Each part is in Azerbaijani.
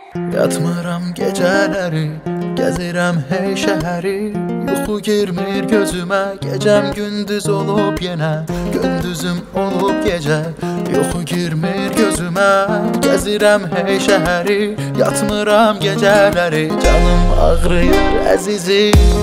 Yatmıram geceleri, gezirəm hey şəhəri. Yuxu girmir gözümə, gecəm gündüz olub yenə, gündüzüm olub gecə. Yuxu girmir gözümə, gezirəm hey şəhəri. Yatmıram geceleri, canım ağrıyır əzizim.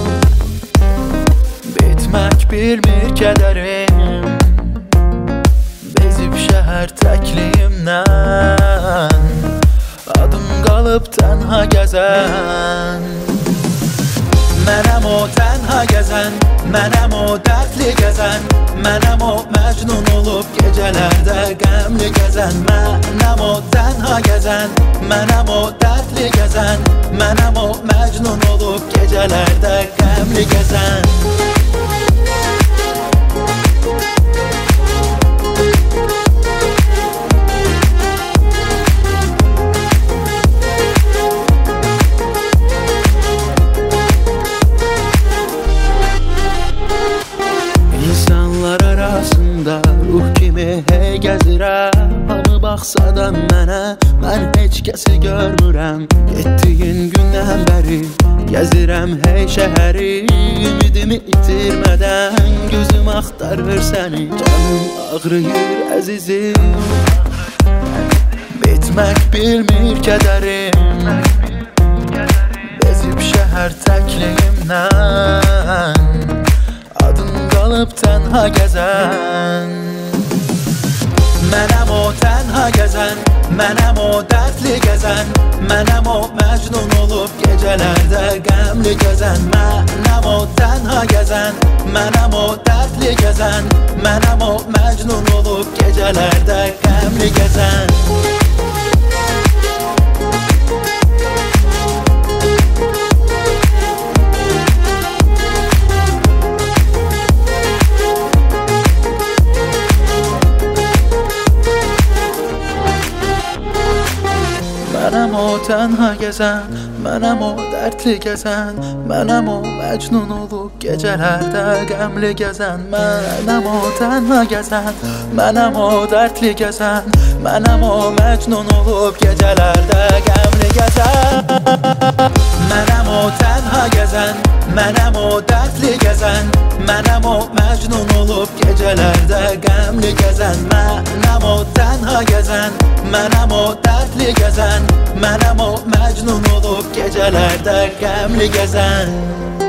Bitmək bilmir kədərim, bezib şəhər təkliyimdən. Adım qalıb tənha gəzən. Mənəm o tənha gəzən, mənəm o dərdli gəzən, mənəm o məcnun olub gecələrdə qəmli gəzən. Mənəm o tənha gəzən, mənəm o dərdli gəzən, mənəm o məcnun olub gecələrdə qəmli gəzən. Ruh kimi hey gəzirəm, hamı baxsa da mənə, mən heç kəsi görmürəm. Getdiyin gündən bəri gəzirəm hey şəhəri, ümidimi itirmədən gözüm axtarır səni. Canım ağrıyır əzizim, bitmək bilmir kədərim, bezib şəhər təkliyimdən. Adın qalıb tənha gəzən. Mənəm o tənha gəzən, mənəm o dərdli gəzən, mənəm o məcnun olub gecələrdə qəmli gəzən. Mənəm o tənha gəzən, mənəm o dərdli gəzən, mənəm o məcnun olub gecələrdə qəmli gəzən. Mənəm o tənha gəzən, mənəm o dərdli gəzən, mənəm o məcnun olub gecələrdə qəmli gəzən. Mənəm o tənha gəzən, mənəm o dərdli gəzən, mənəm o məcnun olub gecələrdə qəmli gəzən. Mənəm o tənha gəzən, mənəm o dərdli gəzən, mənəm o məcnun olub gecələrdə qəmli gəzən. Mənəm o tənha gəzən, mənəm o dərdli gəzən, mənəm o məcnun olub gecələrdə qəmli gəzən.